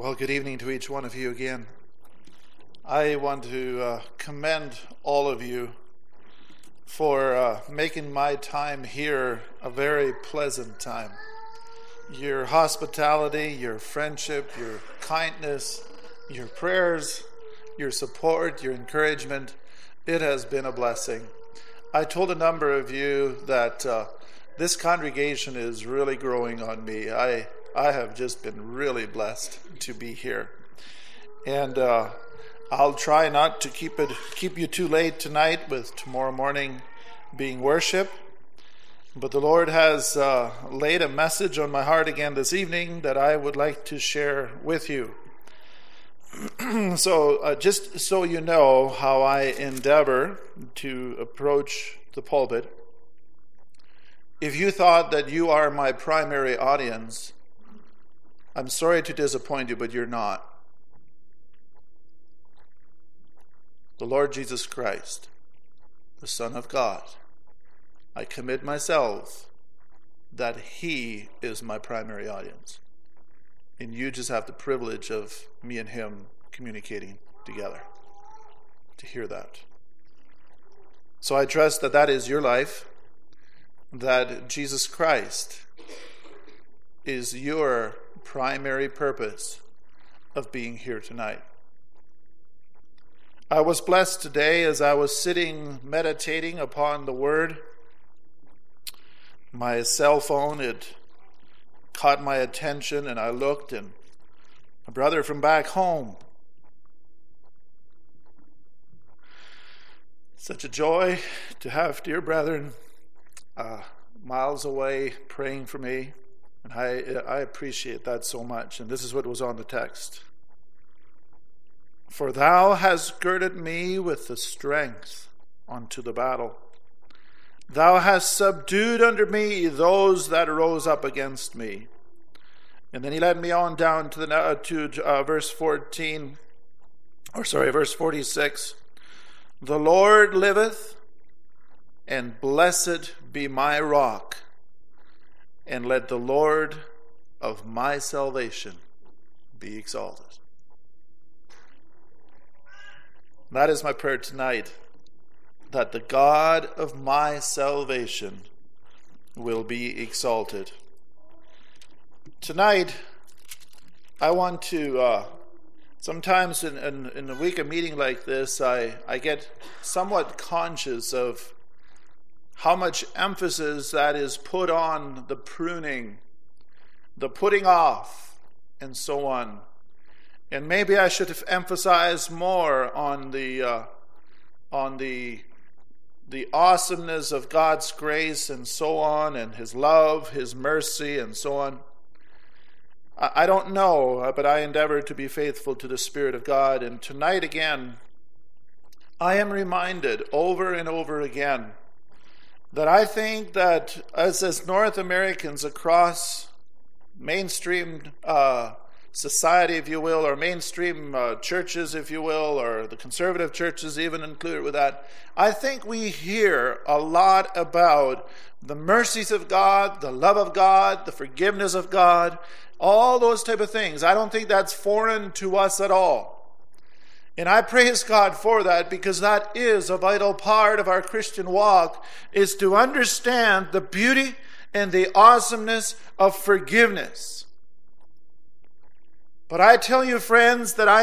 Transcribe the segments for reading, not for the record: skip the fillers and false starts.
Well, good evening to each one of you again. I want to commend all of you for making my time here a very pleasant time. Your hospitality, your friendship, your kindness, your prayers, your support, your encouragement, it has been a blessing. I told a number of you that this congregation is really growing on me. I have just been really blessed to be here. And I'll try not to keep you too late tonight with tomorrow morning being worship. But the Lord has laid a message on my heart again this evening that I would like to share with you. So just so you know how I endeavor to approach the pulpit, if you thought that you are my primary audience, I'm sorry to disappoint you, but you're not. The Lord Jesus Christ, the Son of God, I commit myself that He is my primary audience. And you just have the privilege of me and Him communicating together to hear that. So I trust that that is your life, that Jesus Christ is your primary purpose of being here tonight. I was blessed today as I was sitting meditating upon the Word. My cell phone, it caught my attention, and I looked, and a brother from back home. Such a joy to have dear brethren miles away praying for me. And I appreciate that so much. And this is what was on the text. For thou hast girded me with the strength unto the battle. Thou hast subdued under me those that rose up against me. And then he led me on down to verse 46. The Lord liveth, and blessed be my rock. And let the Lord of my salvation be exalted. That is my prayer tonight, that the God of my salvation will be exalted. Tonight, I want to, sometimes in a week of meeting like this, I get somewhat conscious of how much emphasis that is put on the pruning, the putting off, and so on. And maybe I should have emphasized more on the awesomeness of God's grace and so on, and His love, His mercy, and so on. I don't know, but I endeavor to be faithful to the Spirit of God. And tonight again, I am reminded over and over again that I think that as North Americans across mainstream society, if you will, or mainstream churches, if you will, or the conservative churches even included with that, I think we hear a lot about the mercies of God, the love of God, the forgiveness of God, all those type of things. I don't think that's foreign to us at all. And I praise God for that, because that is a vital part of our Christian walk, is to understand the beauty and the awesomeness of forgiveness. But I tell you, friends, that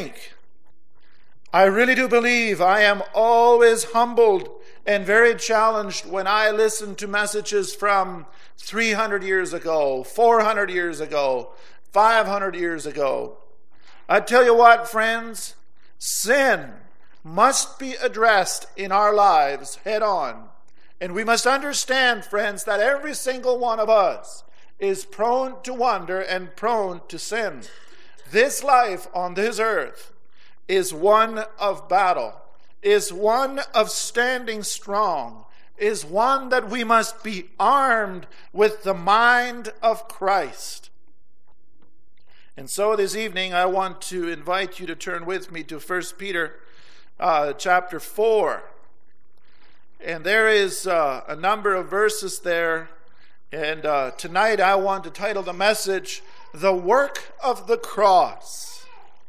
I really do believe I am always humbled and very challenged when I listen to messages from 300 years ago, 400 years ago, 500 years ago. I tell you what, friends, sin must be addressed in our lives head on. And we must understand, friends, that every single one of us is prone to wander and prone to sin. This life on this earth is one of battle, is one of standing strong, is one that we must be armed with the mind of Christ. And so this evening I want to invite you to turn with me to 1 Peter chapter 4. And there is a number of verses there. And tonight I want to title the message, the work of the cross.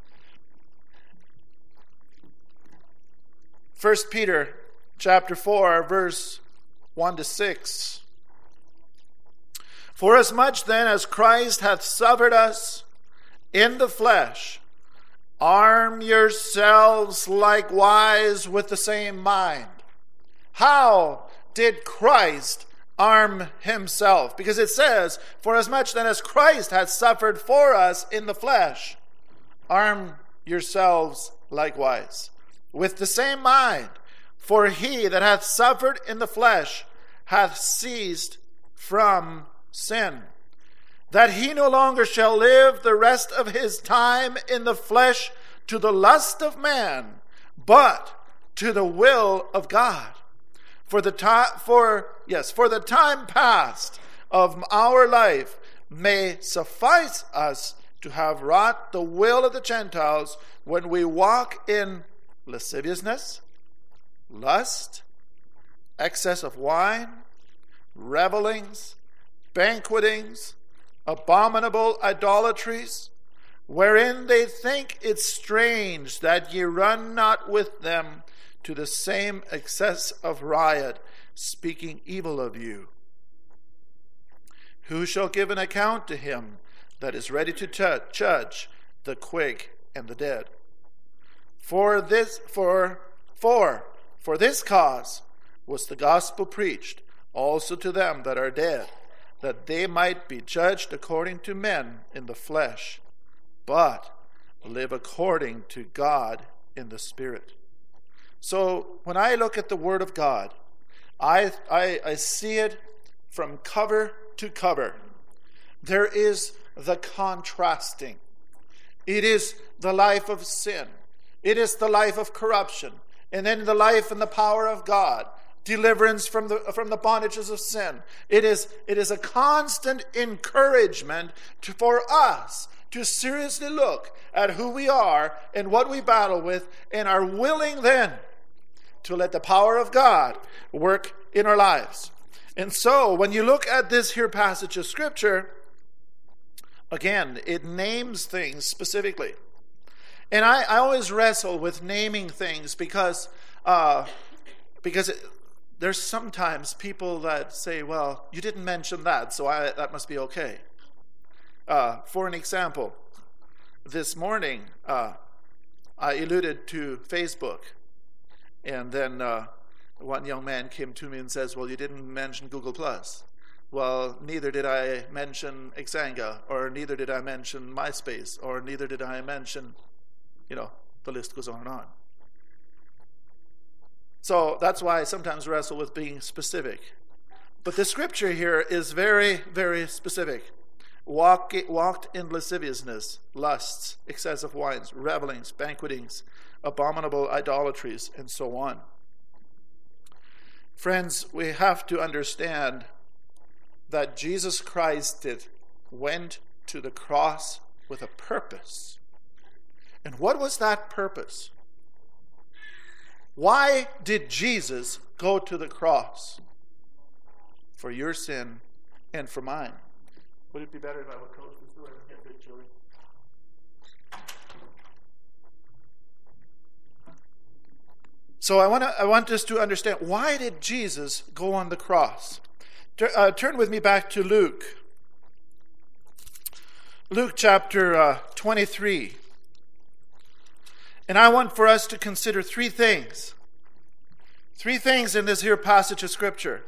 1 Peter chapter 4, verse 1-6. Forasmuch then as Christ hath suffered us in the flesh, arm yourselves likewise with the same mind. How did Christ arm himself? Because it says, forasmuch then as Christ hath suffered for us in the flesh, arm yourselves likewise with the same mind. For he that hath suffered in the flesh hath ceased from sin, that he no longer shall live the rest of his time in the flesh to the lust of man, but to the will of God. For the time past of our life may suffice us to have wrought the will of the Gentiles when we walk in lasciviousness, lust, excess of wine, revelings, banquetings, abominable idolatries, wherein they think it strange that ye run not with them to the same excess of riot, speaking evil of you. Who shall give an account to him that is ready to judge the quick and the dead? For this cause was the gospel preached also to them that are dead, that they might be judged according to men in the flesh, but live according to God in the Spirit. So when I look at the Word of God, I see it from cover to cover. There is the contrasting. It is the life of sin. It is the life of corruption. And then the life and the power of God. Deliverance from the bondages of sin. It is a constant encouragement for us to seriously look at who we are and what we battle with, and are willing then to let the power of God work in our lives. And so when you look at this here passage of Scripture, again, it names things specifically. And I always wrestle with naming things because there's sometimes people that say, well, you didn't mention that, so that must be okay. For an example, this morning, I alluded to Facebook. And then one young man came to me and says, well, you didn't mention Google+. Well, neither did I mention Xanga, or neither did I mention MySpace, or neither did I mention, the list goes on and on. So that's why I sometimes wrestle with being specific. But the scripture here is very, very specific. Walked in lasciviousness, lusts, excessive wines, revelings, banquetings, abominable idolatries, and so on. Friends, we have to understand that Jesus Christ went to the cross with a purpose. And what was that purpose? Why did Jesus go to the cross? For your sin and for mine. Would it be better if I would close this door and get rid of chili? So I want us to understand, why did Jesus go on the cross? Turn with me back to Luke. Luke chapter 23. And I want for us to consider three things. Three things in this here passage of Scripture.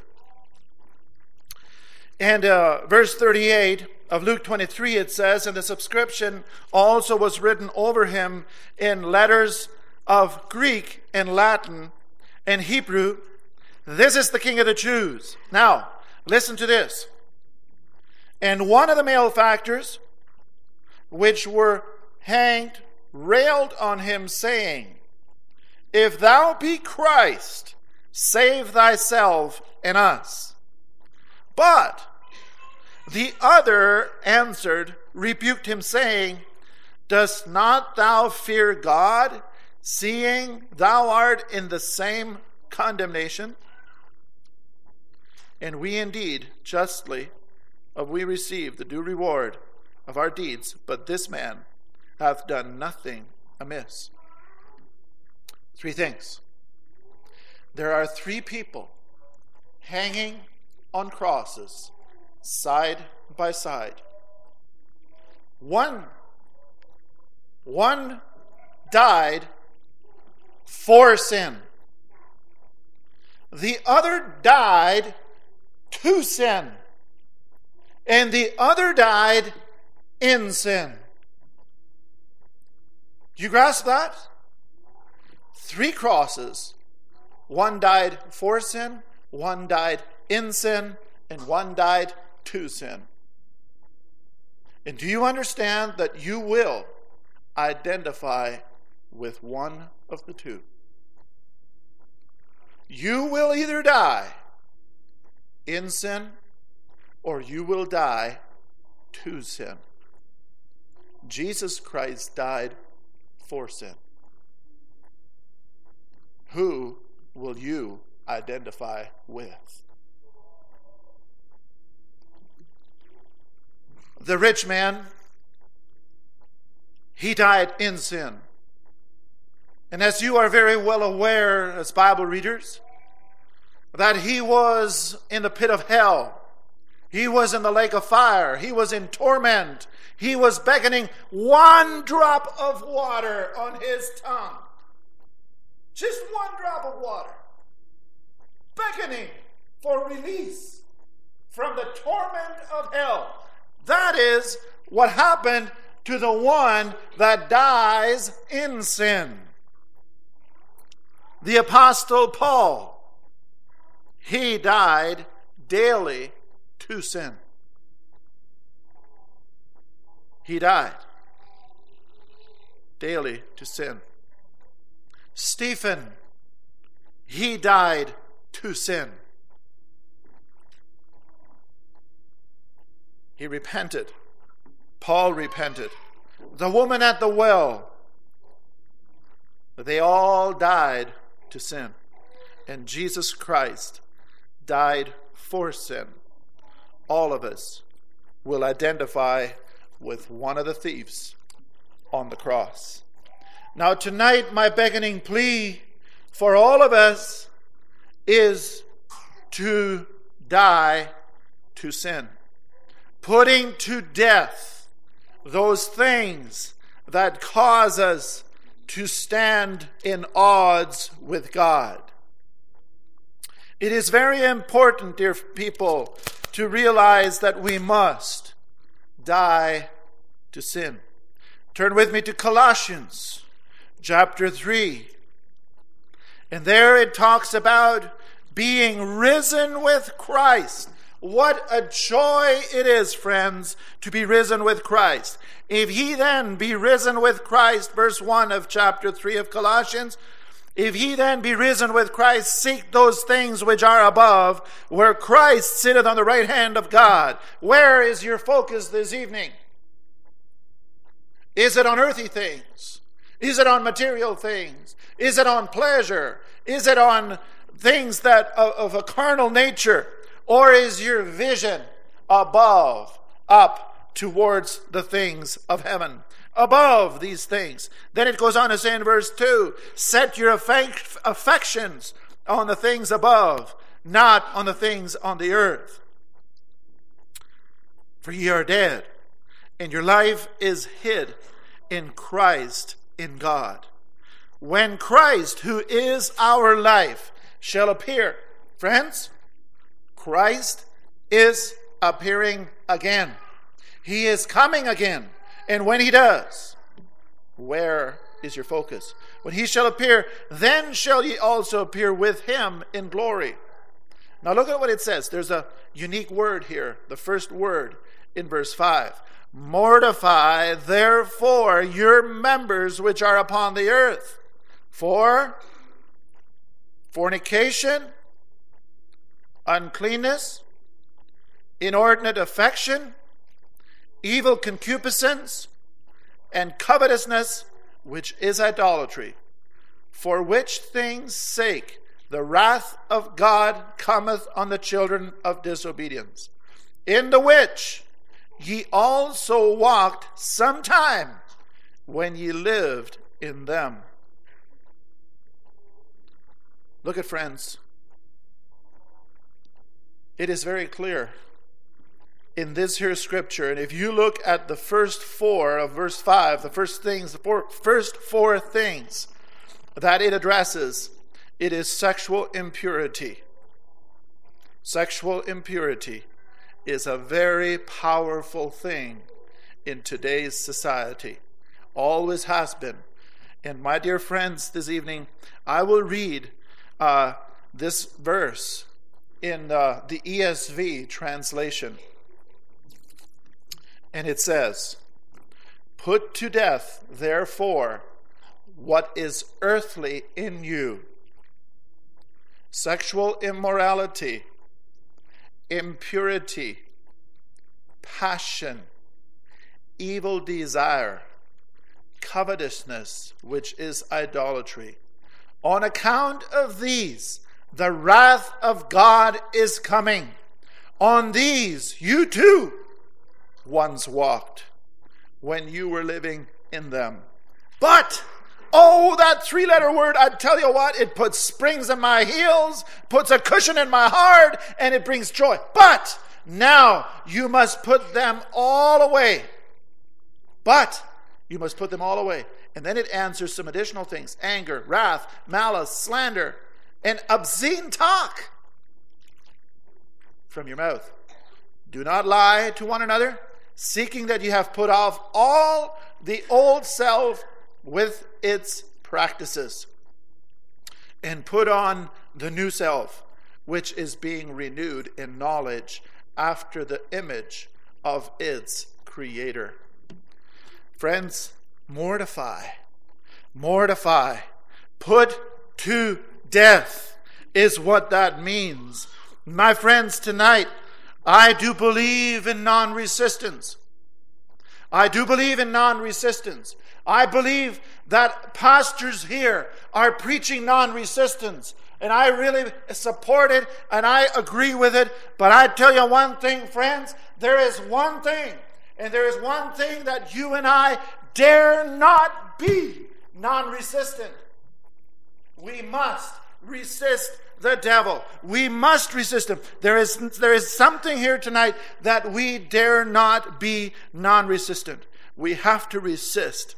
And verse 38 of Luke 23, it says, and the subscription also was written over him in letters of Greek and Latin and Hebrew. This is the King of the Jews. Now, listen to this. And one of the malefactors, which were hanged, railed on him, saying, If thou be Christ, save thyself and us. But the other answered, rebuked him, saying, Dost not thou fear God, seeing thou art in the same condemnation? And we indeed justly we receive the due reward of our deeds, but this man hath done nothing amiss. Three things. There are three people hanging on crosses, side by side. One died for sin. The other died to sin. And the other died in sin. Do you grasp that? Three crosses. One died for sin, one died in sin, and one died to sin. And do you understand that you will identify with one of the two? You will either die in sin or you will die to sin. Jesus Christ died for sin. Who will you identify with? The rich man, he died in sin. And as you are very well aware as Bible readers, that he was in the pit of hell. He was in the lake of fire. He was in torment. He was beckoning one drop of water on his tongue. Just one drop of water. Beckoning for release from the torment of hell. That is what happened to the one that dies in sin. The Apostle Paul, he died daily to sin. He died daily to sin. Stephen, he died to sin. He repented. Paul repented. The woman at the well, they all died to sin. And Jesus Christ died for sin. All of us will identify with one of the thieves on the cross. Now tonight, my beckoning plea for all of us is to die to sin. Putting to death those things that cause us to stand in odds with God. It is very important, dear people, to realize that we must die to sin. Turn with me to Colossians chapter 3. And there it talks about being risen with Christ. What a joy it is, friends, to be risen with Christ. If ye then be risen with Christ, verse 1 of chapter 3 of Colossians, if ye then be risen with Christ, seek those things which are above, where Christ sitteth on the right hand of God. Where is your focus this evening? Is it on earthly things? Is it on material things? Is it on pleasure? Is it on things that of a carnal nature? Or is your vision above, up towards the things of heaven? Above these things. Then it goes on to say in verse 2, set your affections on the things above, not on the things on the earth. For ye are dead, and your life is hid in Christ in God. When Christ, who is our life, shall appear. Friends, Christ is appearing again. He is coming again. And when he does, where is your focus? When he shall appear, then shall ye also appear with him in glory. Now look at what it says. There's a unique word here. The first word in verse 5. Mortify therefore your members which are upon the earth, for fornication, uncleanness, inordinate affection, evil concupiscence, and covetousness, which is idolatry. For which things' sake the wrath of God cometh on the children of disobedience, in the which ye also walked sometime when ye lived in them. Look at, friends. It is very clear in this here scripture, and if you look at the first four of verse 5, the first four things that it addresses, it is sexual impurity. Sexual impurity is a very powerful thing in today's society. Always has been. And my dear friends, this evening, I will read this verse in the ESV translation. And it says, "Put to death, therefore, what is earthly in you: sexual immorality, impurity, passion, evil desire, covetousness, which is idolatry. On account of these, the wrath of God is coming. On these you too once walked when you were living in them." But, oh, that three-letter word, I tell you what, it puts springs in my heels, puts a cushion in my heart, and it brings joy. But now you must put them all away. But you must put them all away. And then it answers some additional things: anger, wrath, malice, slander, and obscene talk from your mouth. Do not lie to one another, seeking that you have put off all the old self with its practices, and put on the new self, which is being renewed in knowledge after the image of its creator. Friends, mortify, put to death is what that means. My friends, tonight, I do believe in non-resistance. I believe that pastors here are preaching non-resistance, and I really support it, and I agree with it. But I tell you one thing, friends, there is one thing, and there is one thing that you and I dare not be non-resistant. We must resist the devil. We must resist him. There is something here tonight that we dare not be non-resistant. We have to resist.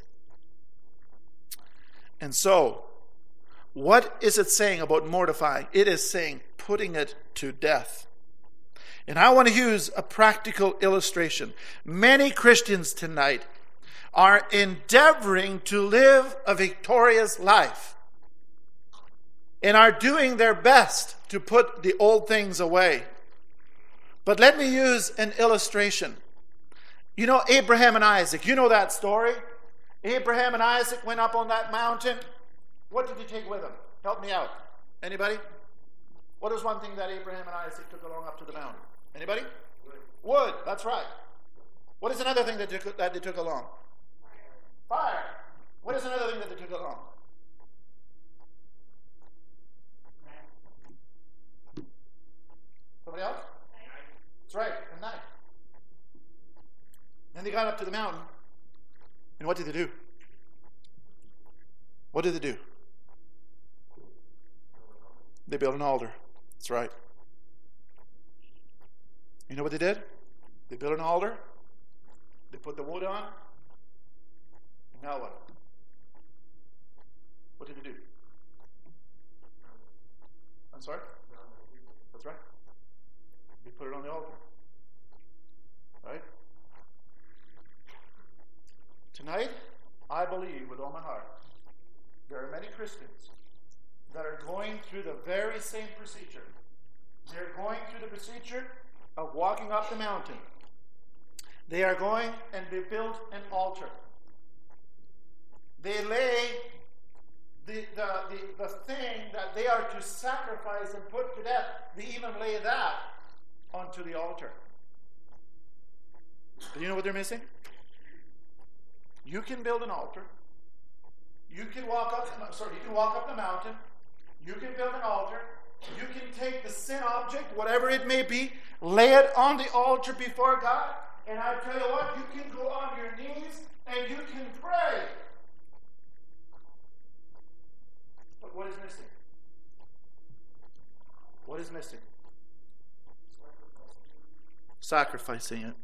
And so, what is it saying about mortifying? It is saying putting it to death. And I want to use a practical illustration. Many Christians tonight are endeavoring to live a victorious life and are doing their best to put the old things away. But let me use an illustration. You know Abraham and Isaac. You know that story? Abraham and Isaac went up on that mountain. What did he take with them? Help me out. Anybody? What is one thing that Abraham and Isaac took along up to the mountain? Anybody? Wood. That's right. What is another thing that they took along? Fire. What is another thing that they took along? Somebody else? That's right, a knife. Then they got up to the mountain, and what did they do? What did they do? They built an altar. That's right. You know what they did? They built an altar. They put the wood on. And now what? What did they do? I'm sorry? That's right. They put it on the altar. Right? Tonight, I believe with all my heart, there are many Christians that are going through the very same procedure. They're going through the procedure of walking up the mountain. They are going and they built an altar. They lay the thing that they are to sacrifice and put to death. They even lay that onto the altar. Do you know what they're missing? You can build an altar. You can walk up the mountain. You can build an altar. You can take the sin object, whatever it may be, lay it on the altar before God, And I tell you what, you can go on your knees and you can pray. But what is missing? What is missing? Sacrificing it.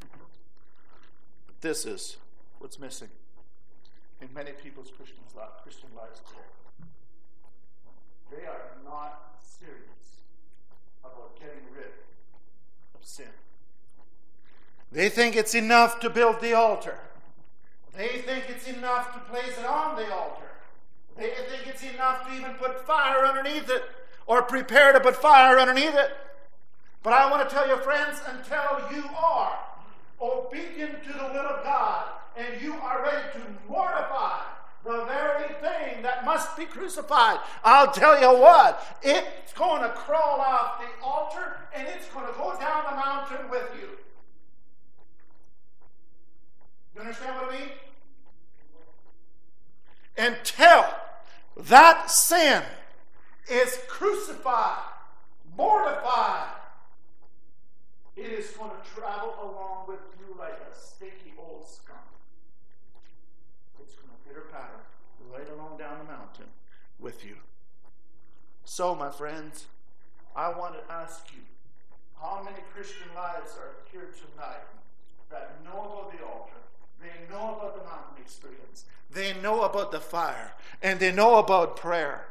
This is what's missing in many people's Christian lives today. They are not serious about getting rid of sin. They think it's enough to build the altar. They think it's enough to place it on the altar. They think it's enough to even put fire underneath it or prepare to put fire underneath it. But I want to tell you, friends, until you are obedient to the will of God and you are ready to mortify the very thing that must be crucified, I'll tell you what, it's going to crawl off the altar and it's going to go down the mountain with you. You understand what I mean? Until that sin is crucified, mortified, it is going to travel along with you like a stinky old skunk. It's going to pitter-patter right along down the mountain with you. So, my friends, I want to ask you, how many Christian lives are here tonight that know about the altar? They know about the mountain experience. They know about the fire. And they know about prayer.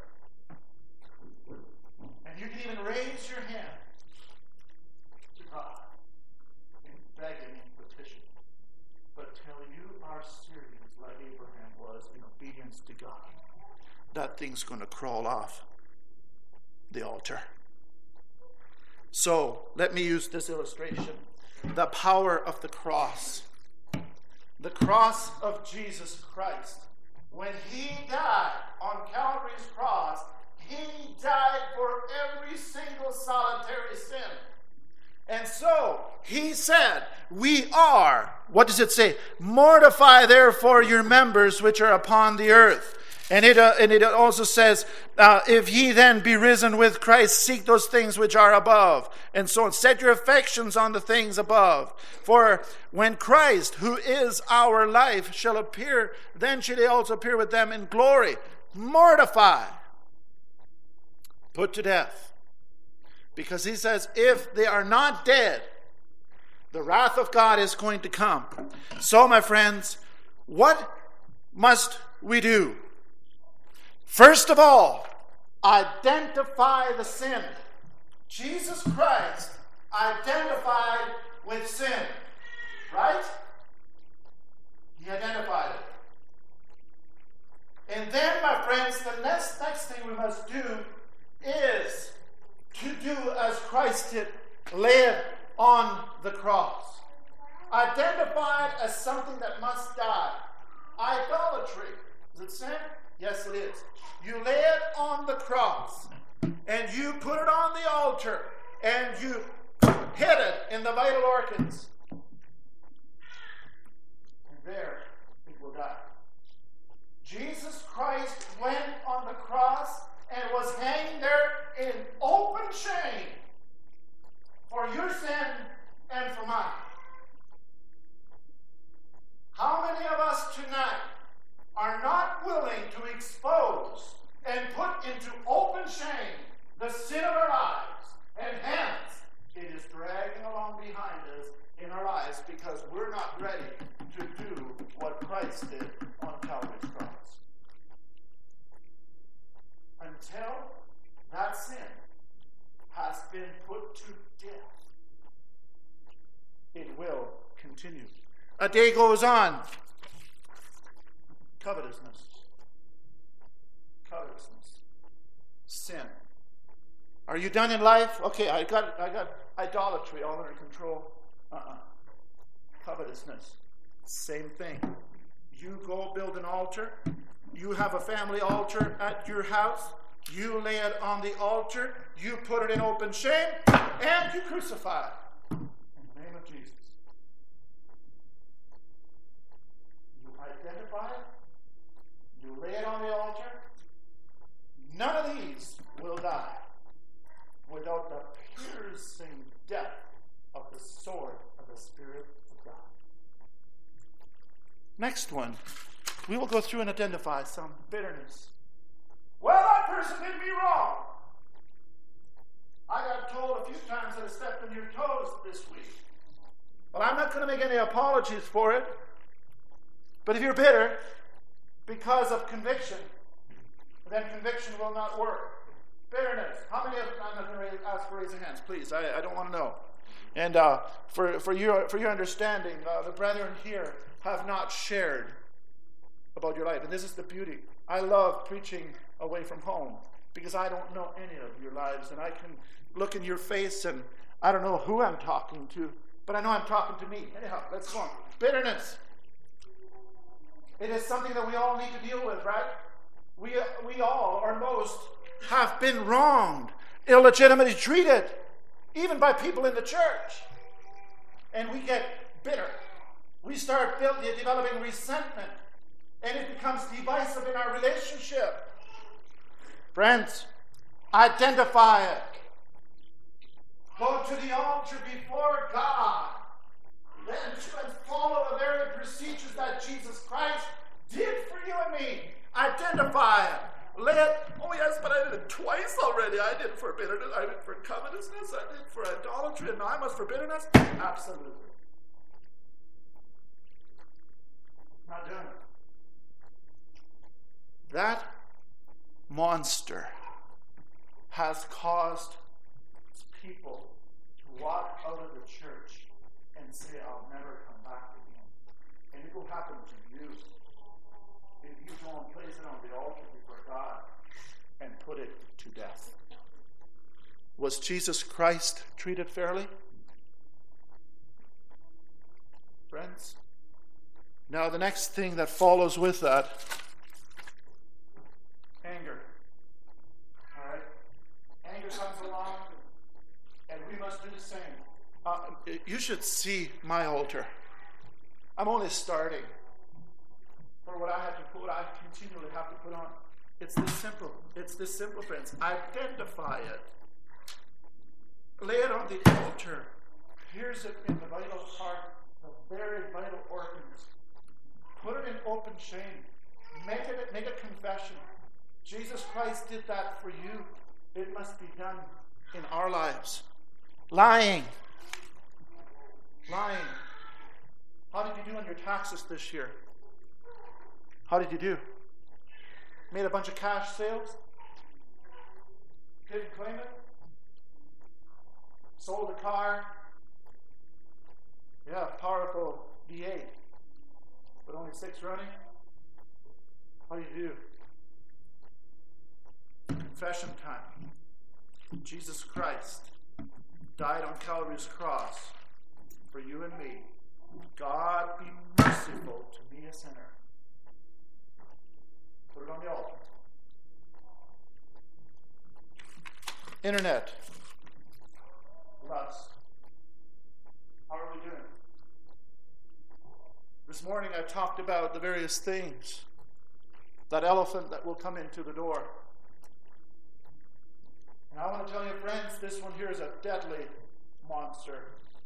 And you can even raise your hand to God in begging and petition. But till you are serious, like Abraham was, in obedience to God, that thing's going to crawl off the altar. So, let me use this illustration. The power of the cross. The cross of Jesus Christ. When he died on Calvary's cross, he died for every single solitary sin. And so, he said, we are, what does it say? Mortify therefore your members which are upon the earth. And it also says, if ye then be risen with Christ, seek those things which are above. And so on. Set your affections on the things above. For when Christ, who is our life, shall appear, then shall he also appear with them in glory. Mortify. Put to death. Because he says, if they are not dead, the wrath of God is going to come. So, my friends, what must we do? First of all, identify the sin. Jesus Christ identified with sin. Right? He identified it. And then, my friends, the next thing we must do is to do as Christ did, lay it on the cross. Identified as something that must die. Idolatry. Is it sin? Yes, it is. You lay it on the cross, and you put it on the altar, and you hit it in the vital organs. And there, it will die. Jesus Christ went on the cross and was hanging there in open shame for your sin and for mine. How many of us tonight are not willing to expose and put into open shame the sin of our lives, and hence it is dragging along behind us in our lives because we're not ready to do what Christ did on Calvary's cross. Until that sin has been put to death, it will continue. A day goes on. Covetousness. Sin. Are you done in life? Okay, I got idolatry all under control. Covetousness. Same thing. You go build an altar. You have a family altar at your house. You lay it on the altar. You put it in open shame. And you crucify it. In the name of Jesus. You identify it. You lay it on the altar. None of these will die without the piercing death of the sword of the Spirit of God. Next one. We will go through and identify some bitterness. Well, that person did me wrong. I got told a few times that I stepped on your toes this week. Well, I'm not going to make any apologies for it. But if you're bitter because of conviction, then conviction will not work. Bitterness. How many of them? I'm not going to ask for raising hands, please. I don't want to know. And for your understanding, the brethren here have not shared about your life. And this is the beauty. I love preaching away from home because I don't know any of your lives. And I can look in your face and I don't know who I'm talking to, but I know I'm talking to me. Anyhow, let's go on. Bitterness. It is something that we all need to deal with, right? We all, or most, have been wronged, illegitimately treated, even by people in the church. And we get bitter. We start developing resentment. And it becomes divisive in our relationship. Friends, identify it. Go to the altar before God. Then and follow the very procedures that Jesus Christ did for you and me. Identify it. Lay it. Oh yes, but I did it twice already. I did it for bitterness. I did it for covetousness. I did it for idolatry. And now I must for bitterness. Absolutely. Not doing it. That monster has caused people to walk out of the church and say, I'll never come back again. And it will happen to you if you don't place it on the altar before God and put it to death. Was Jesus Christ treated fairly? Friends? Now the next thing that follows with that, anger. All right? Anger comes along, and we must do the same. You should see my altar. I'm only starting for what I continually have to put on. It's this simple. It's this simple, friends. Identify it. Lay it on the altar. Pierce it in the vital part, the very vital organs. Put it in open shame. Make a confession. Jesus Christ did that for you. It must be done in our lives. Lying. How did you do on your taxes this year? How did you do? Made a bunch of cash sales? Didn't claim it? Sold a car? Yeah, powerful V8. But only 6 running? How do you do? Confession time. Jesus Christ died on Calvary's cross for you and me. God be merciful to me, a sinner. Put it on the altar. Internet. Lust. How are we doing? This morning I talked about the various things. That elephant that will come into the door. And I want to tell you, friends, this one here is a deadly monster.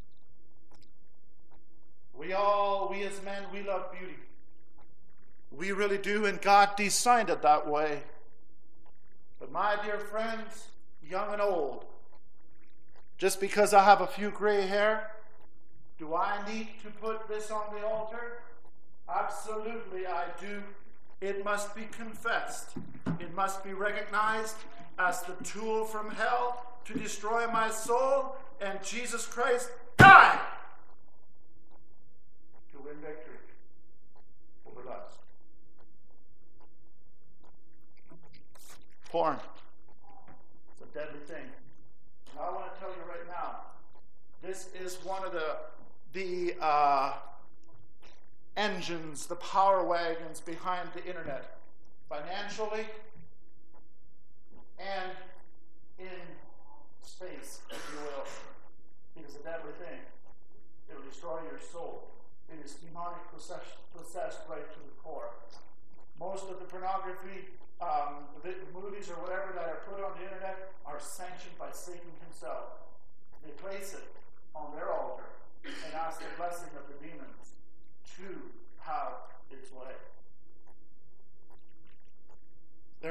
We as men, we love beauty. We really do, and God designed it that way. But my dear friends, young and old, just because I have a few gray hair, do I need to put this on the altar? Absolutely I do. It must be confessed. It must be recognized as the tool from hell to destroy my soul, and Jesus Christ died to win victory over lust. Porn. It's a deadly thing. Now, I want to tell you right now, this is one of the engines, the power wagons behind the internet, financially and in space, if you will. It is a deadly thing. It will destroy your soul. It is demonic possessed right to the core. Most of the pornography, the movies or whatever that are put on the internet are sanctioned by Satan himself. They place it on their altar and ask the blessing of the demons to have it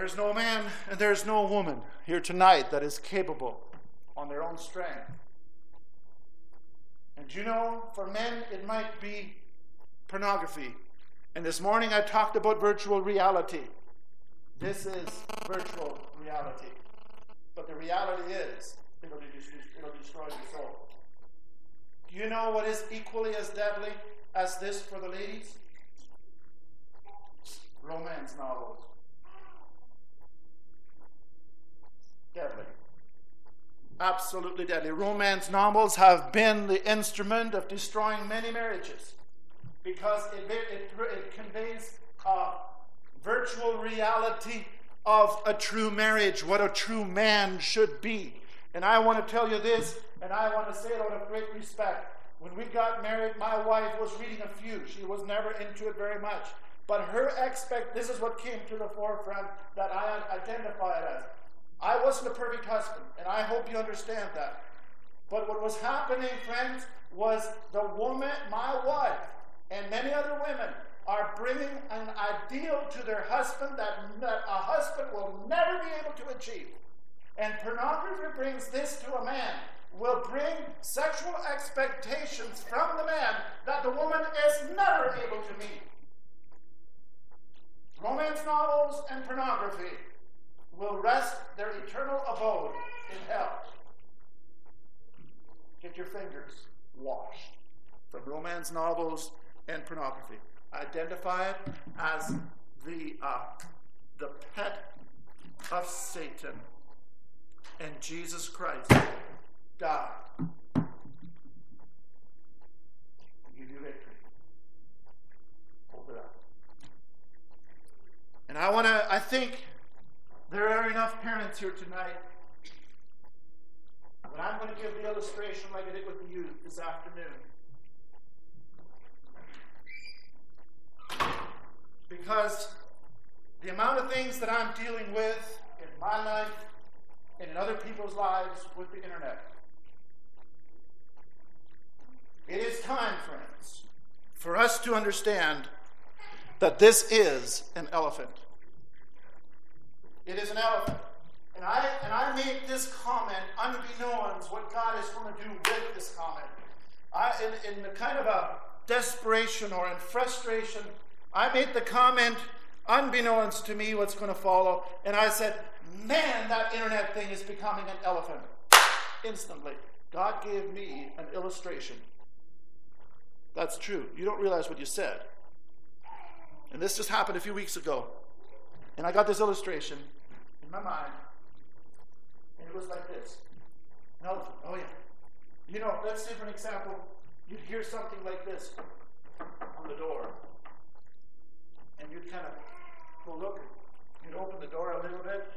There's no man and there's no woman here tonight that is capable on their own strength. And you know, for men, it might be pornography. And this morning I talked about virtual reality. This is virtual reality. But the reality is, it'll destroy your soul. Do you know what is equally as deadly as this for the ladies? Romance novels. Deadly. Absolutely deadly. Romance novels have been the instrument of destroying many marriages because it conveys a virtual reality of a true marriage, what a true man should be. And I want to tell you this, and I want to say it out of great respect. When we got married, my wife was reading a few. She was never into it very much. But this is what came to the forefront that I identified as. I wasn't a perfect husband, and I hope you understand that. But what was happening, friends, was the woman, my wife, and many other women are bringing an ideal to their husband that a husband will never be able to achieve. And pornography brings this to a man, will bring sexual expectations from the man that the woman is never able to meet. Romance novels and pornography will rest their eternal abode in hell. Get your fingers washed from romance novels and pornography. Identify it as the pet of Satan. And Jesus Christ died to give you victory. Hold it up. And I think there are enough parents here tonight, but I'm going to give the illustration like I did with the youth this afternoon. Because the amount of things that I'm dealing with in my life and in other people's lives with the internet. It is time, friends, for us to understand that this is an elephant. It is an elephant. And I made this comment unbeknownst what God is going to do with this comment. In the kind of a desperation or in frustration, I made the comment unbeknownst to me what's going to follow. And I said, man, that internet thing is becoming an elephant. Instantly. God gave me an illustration. That's true. You don't realize what you said. And this just happened a few weeks ago. And I got this illustration in my mind. And it was like this. An elephant. Oh, yeah. You know, let's say for an example, you'd hear something like this on the door. And you'd kind of go look. You'd open the door a little bit.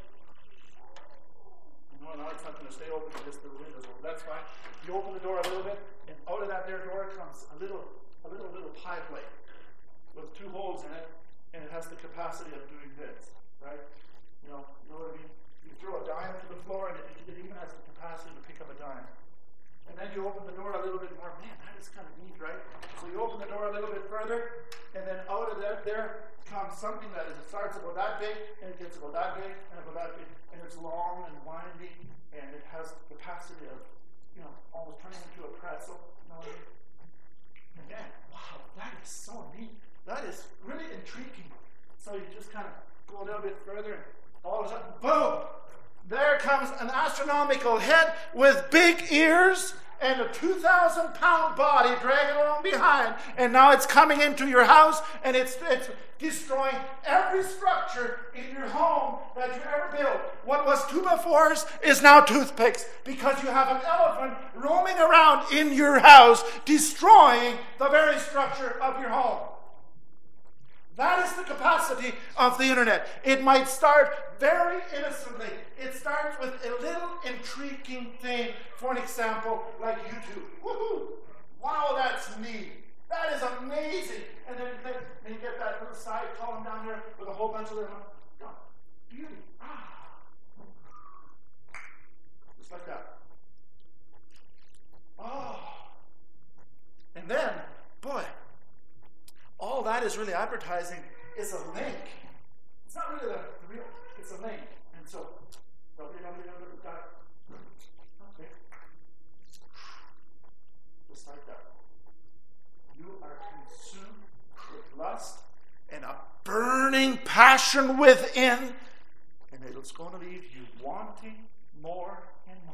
No, it's not going to stay open. Just the window's open. That's fine. You open the door a little bit, and out of that there door comes a little pie plate with two holes in it, and it has the capacity of doing this, right? You know what I mean? You throw a dime to the floor, and it even has the capacity to pick up a dime. And then you open the door a little bit more. Man, that is kind of neat, right? So you open the door a little bit further, and then out of that there comes something it starts about that big, and it gets about that big, and about that big, and it's long and windy, and it has the capacity of, almost turning into a pretzel. You know what I mean? And then, wow, that is so neat. That is really intriguing. So you just kind of go a little bit further, and all of a sudden, boom! There comes an astronomical head with big ears and a 2,000-pound body dragging along behind. And now it's coming into your house, and it's destroying every structure in your home that you ever built. What was 2x4s is now toothpicks, because you have an elephant roaming around in your house, destroying the very structure of your home. That is the capacity of the internet. It might start very innocently. It starts with a little intriguing thing. For an example, like YouTube. Woohoo! Wow, that's neat. That is amazing. And then you get that little side column down there with a whole bunch of little beauty. Just like that. Oh. And then, boy, all that is really advertising is a link. It's not really the real. It's a link. And so, www. Okay. Just like that. You are consumed with lust and a burning passion within, and it's going to leave you wanting more and more.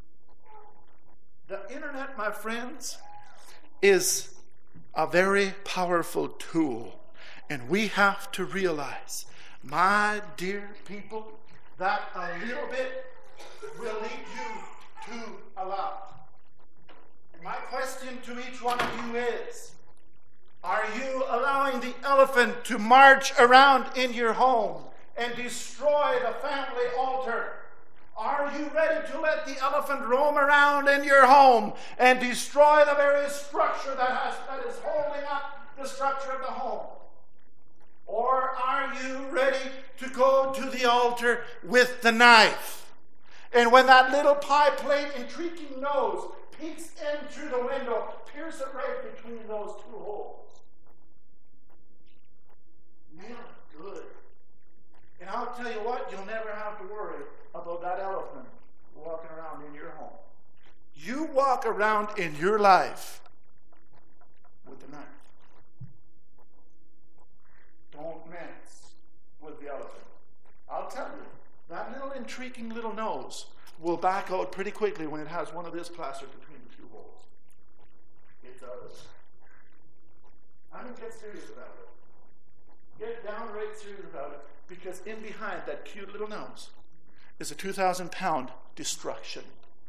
The internet, my friends, is a very powerful tool, and we have to realize, my dear people, that a little bit will lead you to a lot. And my question to each one of you is, are you allowing the elephant to march around in your home and destroy the family altar? Are you ready to let the elephant roam around in your home and destroy the very structure that is holding up the structure of the home? Or are you ready to go to the altar with the knife? And when that little pie plate intriguing nose peeks in through the window, pierce it right between those two holes. Nail it good. And I'll tell you what, you'll never have to worry about that elephant walking around in your home. You walk around in your life with the knife. Don't mess with the elephant. I'll tell you, that little intriguing little nose will back out pretty quickly when it has one of this plastered between the two holes. It does. I mean, get serious about it. Get downright serious about it, because in behind that cute little nose is a 2,000-pound destruction.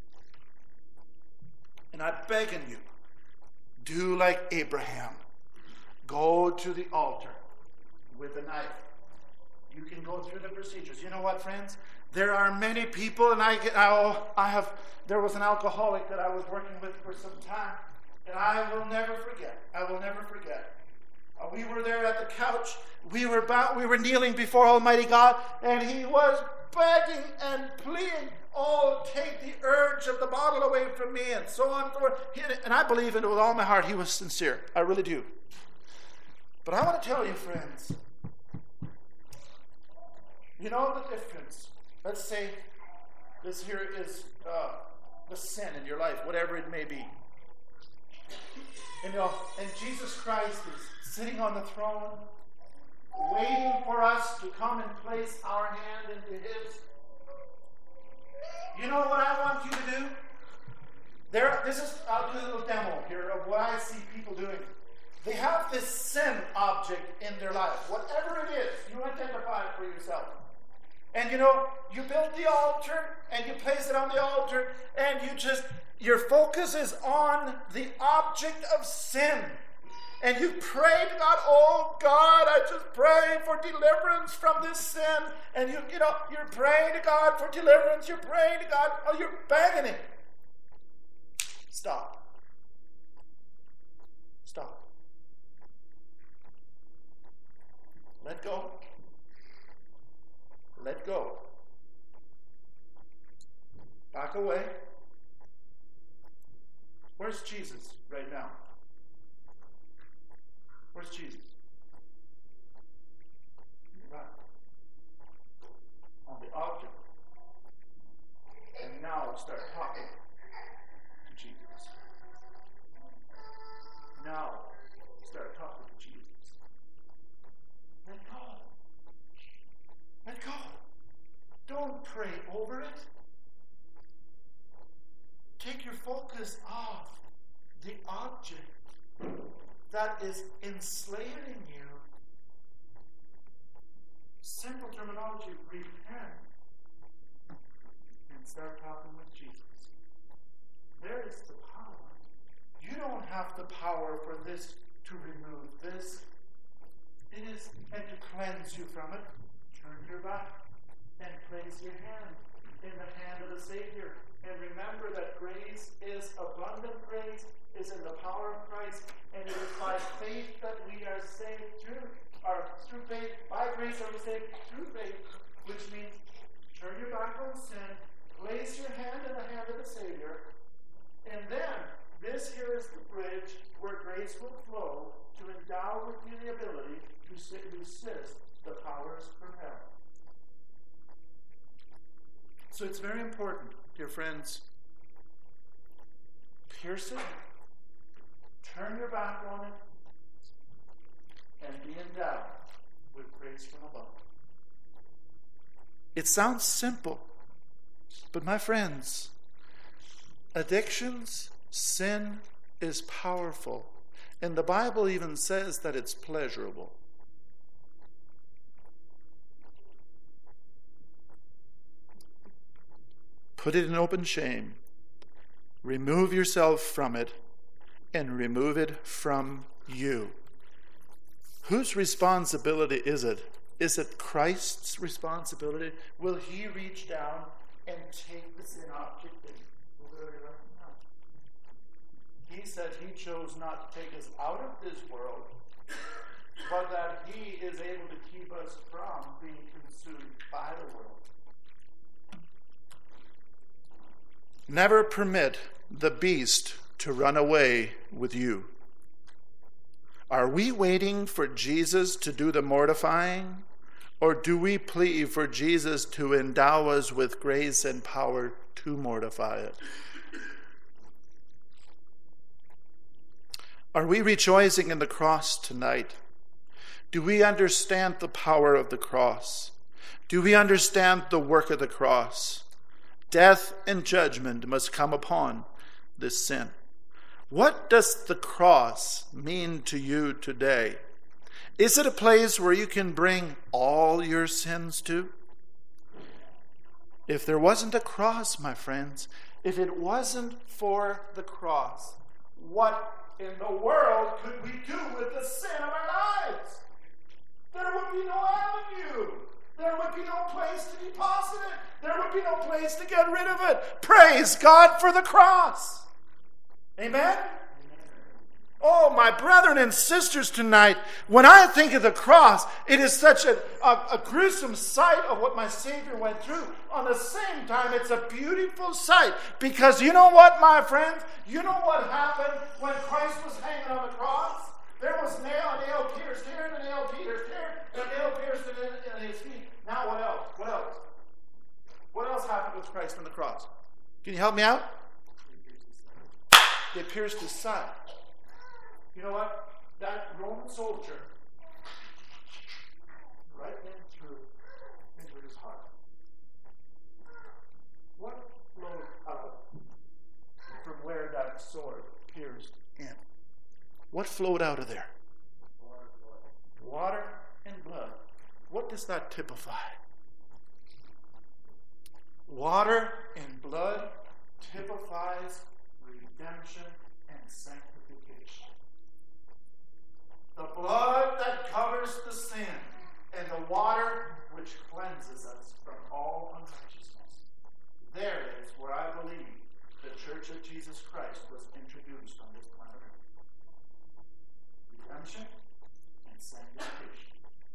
And I'm begging you, do like Abraham. Go to the altar with a knife. You can go through the procedures. You know what, friends? There are many people, and there was an alcoholic that I was working with for some time, and I will never forget. We were there at the couch. We were kneeling before Almighty God, and he was begging and pleading, "Oh, take the urge of the bottle away from me," and so on. And I believe it with all my heart. He was sincere. I really do. But I want to tell you, friends, you know the difference. Let's say this here is the sin in your life, whatever it may be. And Jesus Christ is sitting on the throne, waiting for us to come and place our hand into His. You know what I want you to do? I'll do a little demo here of what I see people doing. They have this sin object in their life. Whatever it is, you identify it for yourself. And you build the altar, and you place it on the altar, and your focus is on the object of sin. And you pray to God, "Oh God, I just pray for deliverance from this sin." And you're praying to God for deliverance. You're praying to God. Oh, you're begging Him. Stop. Let go. Let go. Back away. Where's Jesus right now? Where's Jesus? Right. On the object. And now start talking to Jesus. Now start talking to Jesus. Let go. Let go. Don't pray over it. Take your focus off the object that is enslaving you. Simple terminology, repent and start talking with Jesus. There is the power. You don't have the power for this to remove this. It is, and to cleanse you from it. Turn your back and place your hand in the hand of the Savior. And remember that grace is abundant. Grace is in the power of Christ, and it is by faith that we are saved through faith. By grace are we saved through faith, which means turn your back on sin, place your hand in the hand of the Savior, and then this here is the bridge where grace will flow to endow with you the ability to resist the powers from hell. So it's very important, dear friends. Pierce it, turn your back on it, and be endowed with grace from above. It sounds simple, but my friends, addictions, sin is powerful. And the Bible even says that it's pleasurable. Put it in open shame. Remove yourself from it and remove it from you. Whose responsibility is it? Is it Christ's responsibility? Will he reach down and take the sin object and move it over? No. He said he chose not to take us out of this world, but that he is able to keep us from being consumed by the world. Never permit the beast to run away with you. Are we waiting for Jesus to do the mortifying? Or do we plead for Jesus to endow us with grace and power to mortify it? Are we rejoicing in the cross tonight? Do we understand the power of the cross? Do we understand the work of the cross? Death and judgment must come upon this sin. What does the cross mean to you today? Is it a place where you can bring all your sins to? If there wasn't a cross, my friends, if it wasn't for the cross, what in the world could we do with the sin of our lives? There would be no avenue. There would be no place to deposit it. There would be no place to get rid of it. Praise God for the cross. Amen? Oh, my brethren and sisters tonight, when I think of the cross, it is such a gruesome sight of what my Savior went through. On the same time, it's a beautiful sight. Because you know what, my friends? You know what happened when Christ was hanging on the cross? There was a nail pierced here, and a nail pierced here, and a nail pierced in his feet. Now what else? What else? What else happened with Christ on the cross? Can you help me out? They pierced his side. You know what? That Roman soldier, right into his heart. What flowed out from where that sword pierced in? What flowed out of there? Water and blood. What does that typify? Water and blood typifies redemption and sanctification. The blood that covers the sin and the water which cleanses us from all unrighteousness. There is where I believe the Church of Jesus Christ was introduced on this planet Earth. Redemption and sanctification.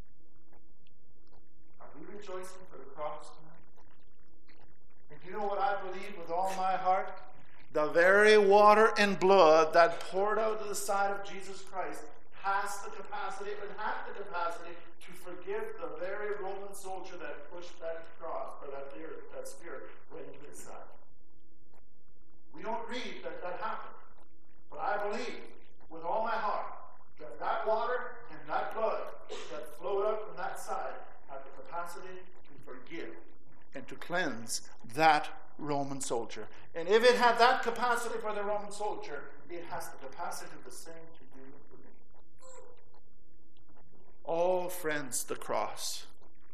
Are we rejoicing for the cross tonight? And you know what I believe with all my heart? The very water and blood that poured out of the side of Jesus Christ has the capacity, and had the capacity, to forgive the very Roman soldier that pushed that cross, or that spear right into his side. We don't read that happened, but I believe with all my heart that water and that blood that flowed up from that side had the capacity to forgive and to cleanse that Roman soldier. And if it had that capacity for the Roman soldier, it has the capacity the same to do for me. Oh, friends, the cross.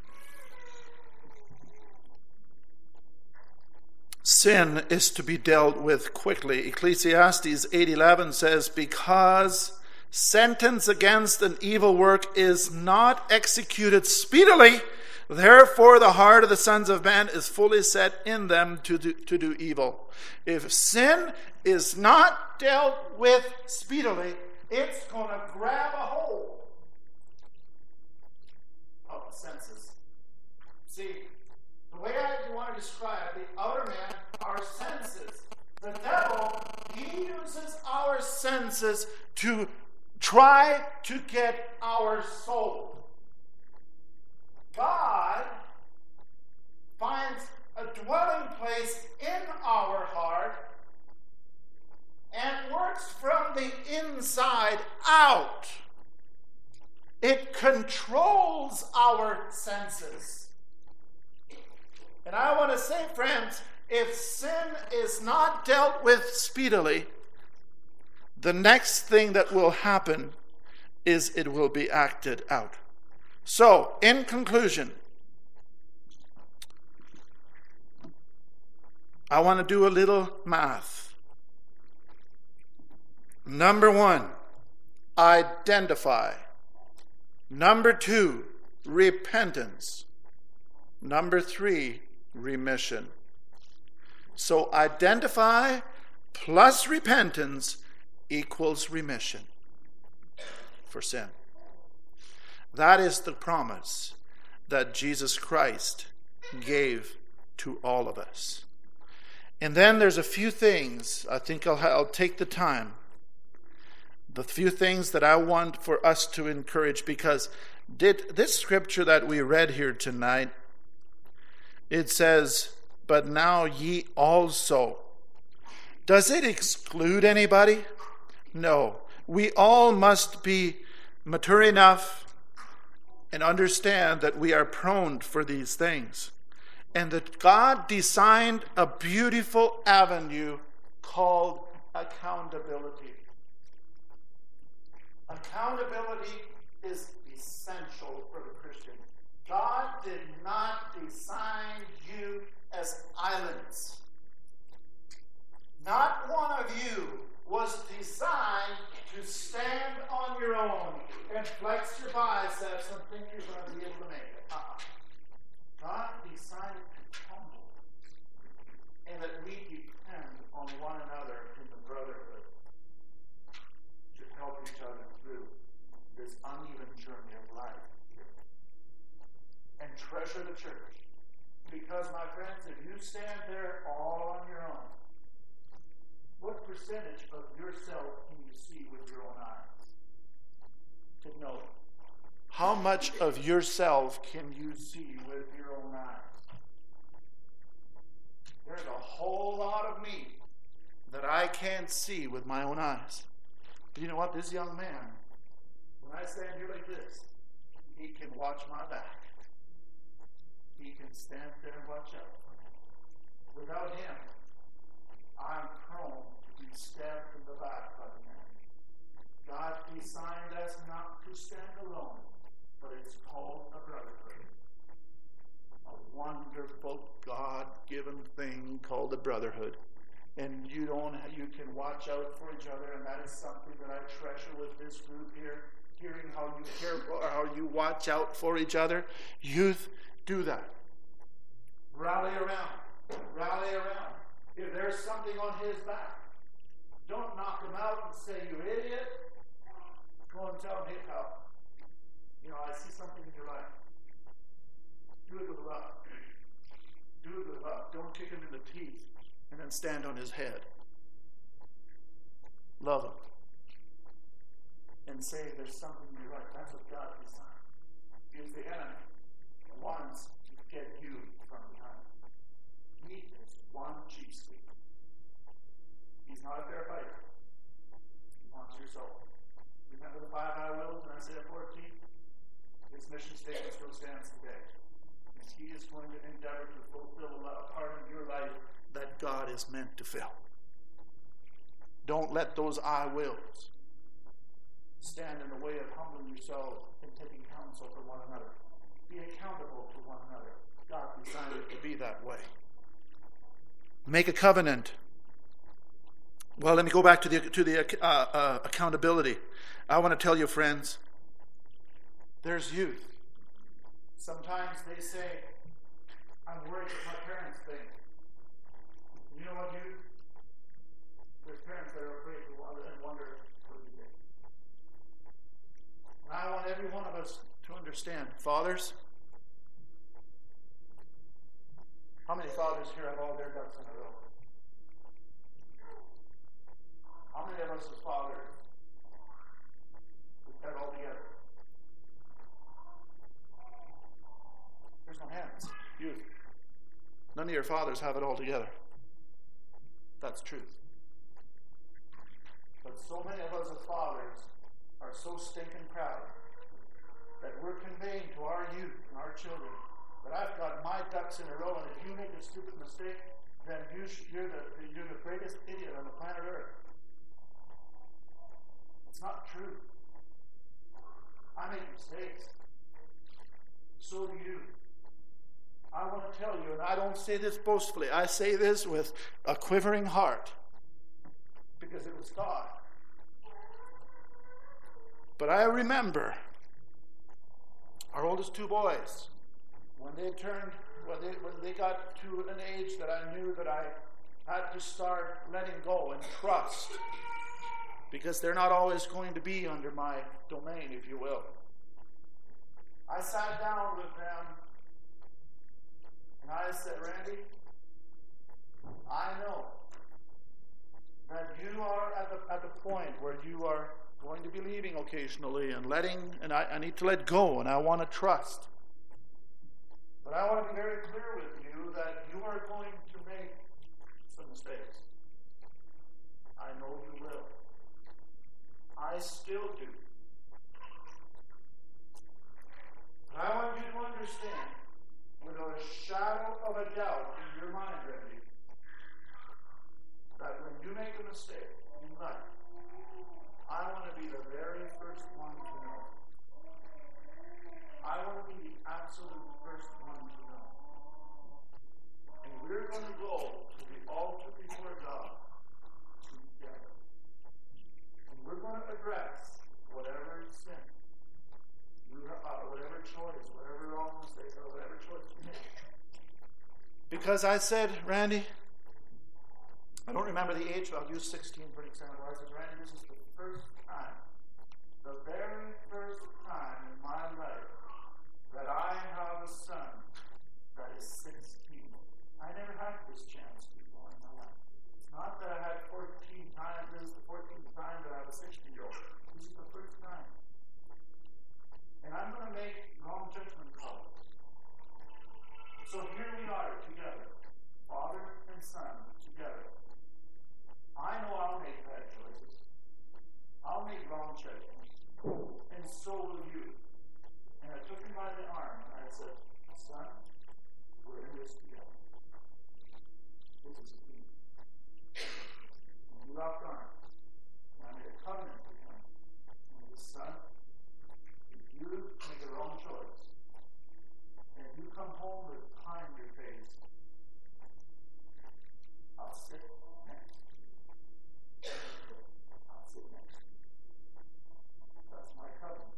Sin is to be dealt with quickly. Ecclesiastes 8:11 says, because sentence against an evil work is not executed speedily, therefore the heart of the sons of man is fully set in them to do evil. If sin is not dealt with speedily, it's going to grab a hold of the senses. See, the way I want to describe the outer man, our senses. The devil, he uses our senses to try to get our soul. God finds a dwelling place in our heart and works from the inside out. It controls our senses. And I want to say, friends, if sin is not dealt with speedily, the next thing that will happen is it will be acted out. So, in conclusion, I want to do a little math. Number 1, identify. Number 2, repentance. Number 3, remission. So identify plus repentance equals remission for sin. That is the promise that Jesus Christ gave to all of us. And then there's a few things, I think I'll take the time, the few things that I want for us to encourage, because this scripture that we read here tonight, it says, but now ye also. Does it exclude anybody? No. We all must be mature enough and understand that we are prone for these things. And that God designed a beautiful avenue called accountability. Accountability is essential for the Christian. God did not design you as islands. Not one of you was designed to stand on your own and flex your biceps and think you're going to be able to make it. God designed it to tumble, and that we depend on one another in the brotherhood to help each other through this uneven journey of life. And treasure the church. Because, my friends, if you stand there all on your own, what percentage of yourself can you see with your own eyes? To know. How much of yourself can you see with your own eyes? There's a whole lot of me that I can't see with my own eyes. But you know what? This young man, when I stand here like this, he can watch my back. He can stand there and watch out for me. Without him, I'm prone to be stabbed in the back by the enemy. God designed us not to stand alone, but it's called a brotherhood. A wonderful God-given thing called a brotherhood. And you can watch out for each other, and that is something that I treasure with this group here. Hearing how you care for, how you watch out for each other. Youth, do that. Rally around. Rally around. If there's something on his back, don't knock him out and say, you idiot. Go and tell him, hey, pal, I see something in your life. Do it with love. Do it with love. Don't kick him in the teeth and then stand on his head. Love him. And say, there's something in your life. That's what God designed. Is the enemy wants to get you from behind. He is one cheese sweep. He's not a fair fighter. He wants your soul. Remember the 5 I wills in Isaiah 14? His mission statement still stands today. And he is going to endeavor to fulfill a part of your life that God is meant to fill. Don't let those I wills stand in the way of humbling yourselves and taking counsel for one another. Be accountable to one another. God designed it to be that way. Make a covenant. Well, let me go back to the accountability. I want to tell you, friends, there's youth. Sometimes they say, I'm worried what my parents think. You know what, youth? There's parents that are afraid and wonder what do you think. And I want every one of us to understand. Fathers, how many fathers here have all their ducks in a row? How many of us as fathers have it all together? There's no hands. Youth. None of your fathers have it all together. That's truth. But so many of us as fathers are so stinking proud that we're conveying to our youth and our children that I've got my ducks in a row, and if you make a stupid mistake, then you're the greatest idiot on the planet Earth. It's not true. I make mistakes. So do you. I want to tell you, and I don't say this boastfully, I say this with a quivering heart, because it was God. But I remember our oldest two boys, when they got to an age that I knew that I had to start letting go and trust, because they're not always going to be under my domain, if you will. I sat down with them and I said, Randy, I know that you are at the point where you are going to be leaving occasionally and I need to let go, and I want to trust. But I want to be very clear with you that you are going to make some mistakes. I know you will. I still do. But I want you to understand, without a shadow of a doubt in your mind, Randy, that when you make a mistake in life, I want to be the very first one to know. I want to be the absolute first one to know. And we're going to go to the altar before God together. And we're going to address whatever sin, whatever choice, whatever wrong mistake, or whatever choice we make. Because I said, Randy, I don't remember the age, but I'll use 16 for example. I said, Randy, this is the first time, the very first time in my life that I have a son that is 16. I never had this chance before in my life. It's not that I had 14 times, this is the 14th time that I have a 16-year-old. This is the first time. And I'm going to make wrong judgment calls. So here we are together, father and son together. I know I'll make bad choices. I'll make wrong judgments. And so will you. And I took him by the arm and I said, son, we're in this together. This is a team. And we locked arms. And I made a covenant with him. And I said, son, if you make a wrong choice, and you come home with pie in your face, I'll sit next to you. I'll sit next to you. That's my covenant.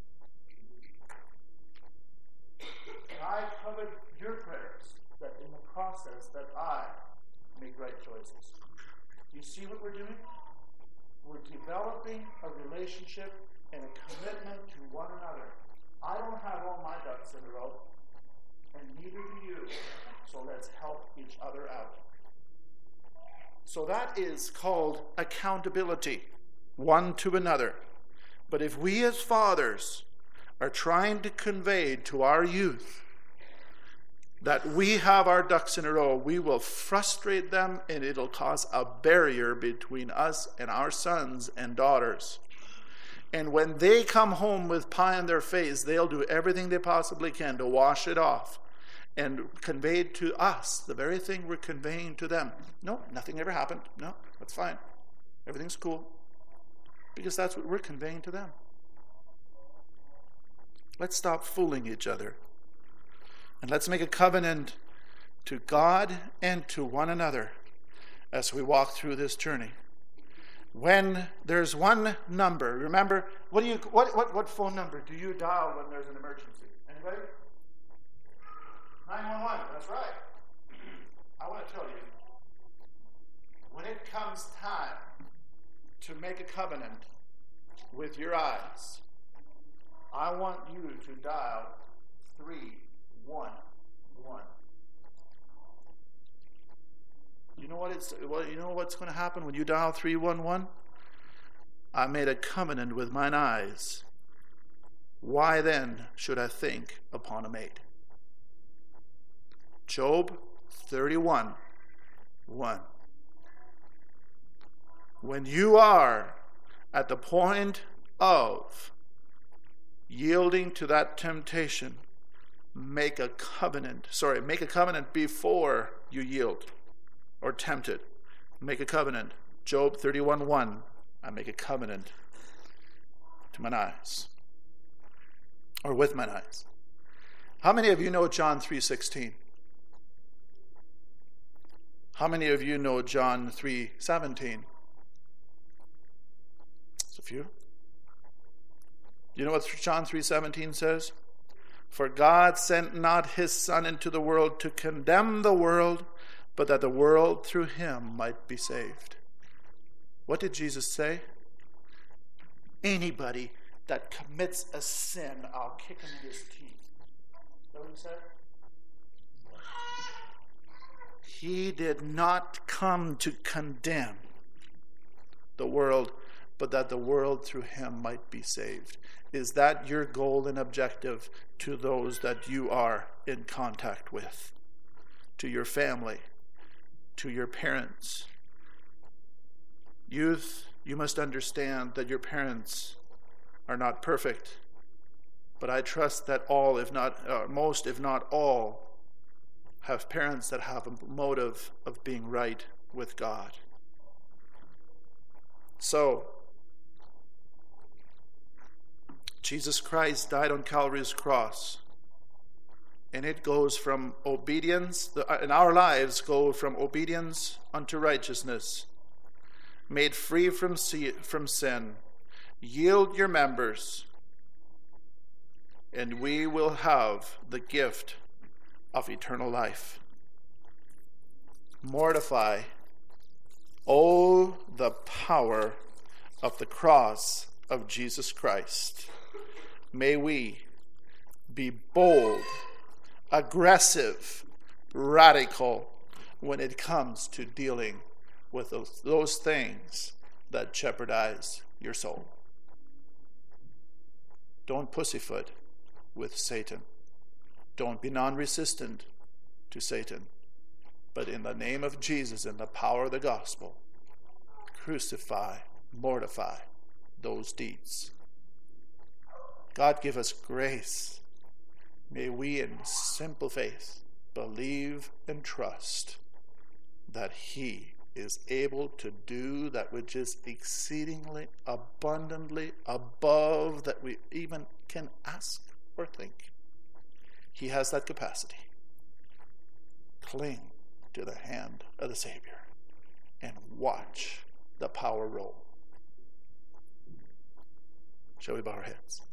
And I covered your prayers that in the process that I make right choices. You see what we're doing? We're developing a relationship and a commitment to one another. I don't have all my ducks in a row, and neither do you. So let's help each other out. So that is called accountability, one to another. But if we as fathers are trying to convey to our youth that we have our ducks in a row, we will frustrate them, and it'll cause a barrier between us and our sons and daughters. And when they come home with pie on their face, they'll do everything they possibly can to wash it off and convey to us the very thing we're conveying to them. No, nothing ever happened. No, that's fine. Everything's cool. Because that's what we're conveying to them. Let's stop fooling each other. And let's make a covenant to God and to one another as we walk through this journey. When there's one number, remember, what phone number do you dial when there's an emergency? Anybody? 911, that's right. I want to tell you, when it comes time to make a covenant with your eyes, I want you to dial 311. You know what's going to happen when you dial 311? I made a covenant with mine eyes. Why then should I think upon a mate? Job 31:1. When you are at the point of yielding to that temptation, make a covenant before you yield or tempted. Make a covenant. Job 31:1. I make a covenant to mine eyes, or with mine eyes. How many of you know John 3:16? How many of you know John 3:17? It's a few. You know what John 3:17 says? For God sent not his Son into the world to condemn the world, but that the world through him might be saved. What did Jesus say? Anybody that commits a sin, I'll kick him in his teeth. Is that what he said? He did not come to condemn the world, but that the world through him might be saved. Is that your goal and objective to those that you are in contact with? To your family? To your parents? Youth, you must understand that your parents are not perfect, but I trust that all, if not most, if not all, have parents that have a motive of being right with God. So, Jesus Christ died on Calvary's cross, and it goes from obedience, and our lives go from obedience unto righteousness, made free from sin. Yield your members, and we will have the gift of eternal life. Mortify. Oh, the power of the cross of Jesus Christ. May we be bold, aggressive, radical when it comes to dealing with those things that jeopardize your soul. Don't pussyfoot with Satan. Don't be non-resistant to Satan. But in the name of Jesus and the power of the gospel, crucify, mortify those deeds. God give us grace. May we in simple faith believe and trust that he is able to do that which is exceedingly abundantly above that we even can ask or think. He has that capacity. Cling to the hand of the Savior and watch the power roll. Shall we bow our heads?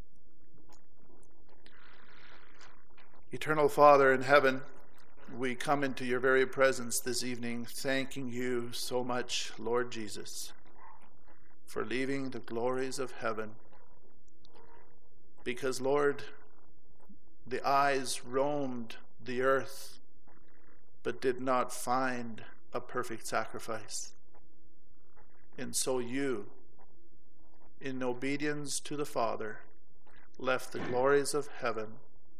Eternal Father in heaven, we come into your very presence this evening, thanking you so much, Lord Jesus, for leaving the glories of heaven. Because, Lord, the eyes roamed the earth, but did not find a perfect sacrifice. And so you, in obedience to the Father, left the glories of heaven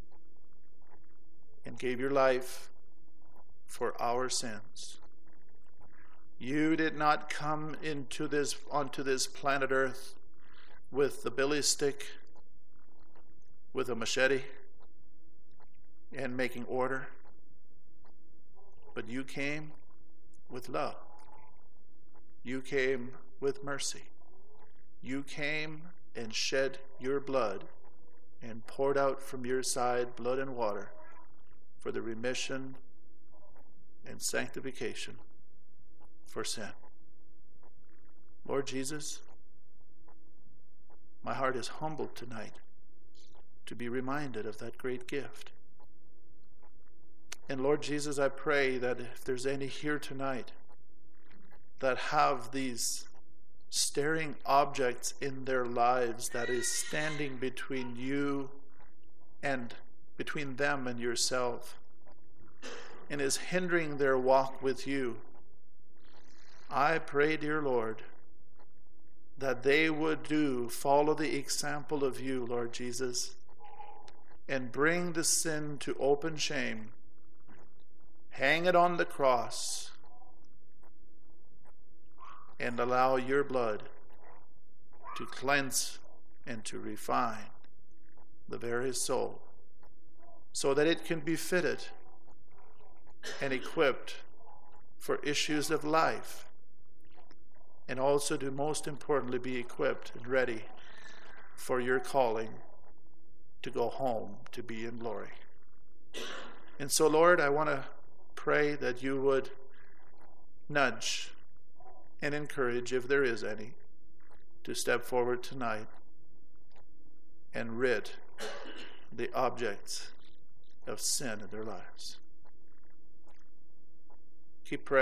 and gave your life for our sins. You did not come onto this planet Earth with the billy stick, with a machete, and making order. But you came with love. You came with mercy. You came and shed your blood and poured out from your side blood and water for the remission and sanctification for sin. Lord Jesus, my heart is humbled tonight to be reminded of that great gift. And Lord Jesus, I pray that if there's any here tonight that have these staring objects in their lives that is standing between you and between them and yourself and is hindering their walk with you, I pray, dear Lord, that they would follow the example of you, Lord Jesus, and bring the sin to open shame hang it on the cross, and allow your blood to cleanse and to refine the very soul, so that it can be fitted and equipped for issues of life, and also to most importantly be equipped and ready for your calling to go home to be in glory. And so, Lord, I want to pray that you would nudge and encourage, if there is any, to step forward tonight and rid the objects of sin in their lives. Keep praying.